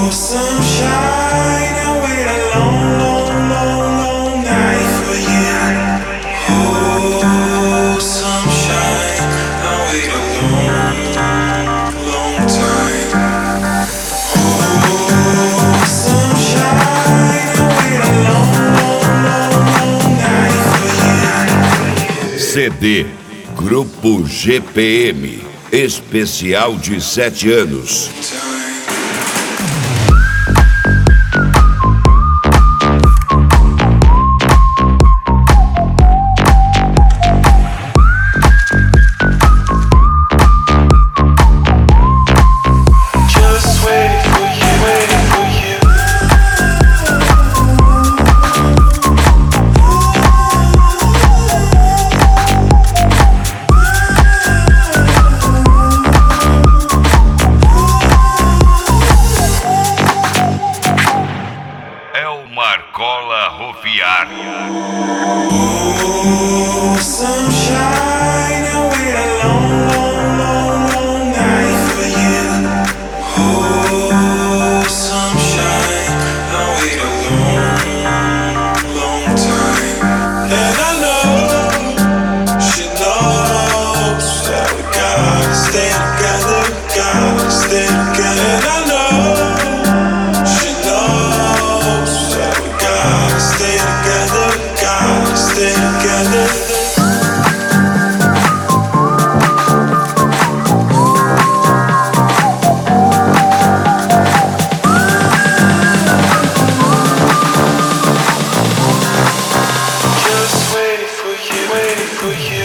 Sunshine, I wait a long, long, long, long night for you. Oh, sunshine, I wait a long, long time. Oh, sunshine, I wait a long, long, long, long night for you. CD Grupo GPM, especial de 7 anos. Marcola Rofiar. Oh, sunshine, I wait a long, long, long, long night for you. Oh, sunshine, I wait a long, long time. And I know she knows that we gotta stay together, gotta stay together. And I know stay together, gotta stay together. Just waiting for you, waiting for you.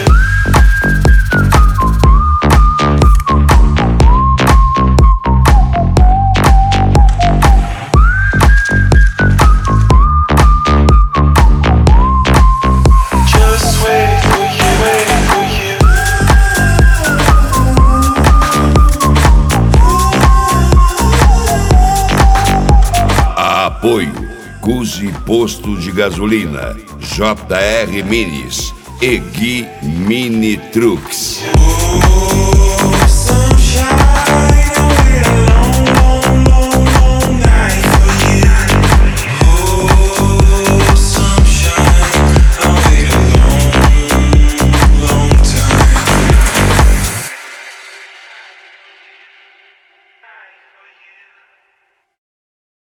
Apoio Cusi Posto de Gasolina, JR Minis e Gui Mini Trucks.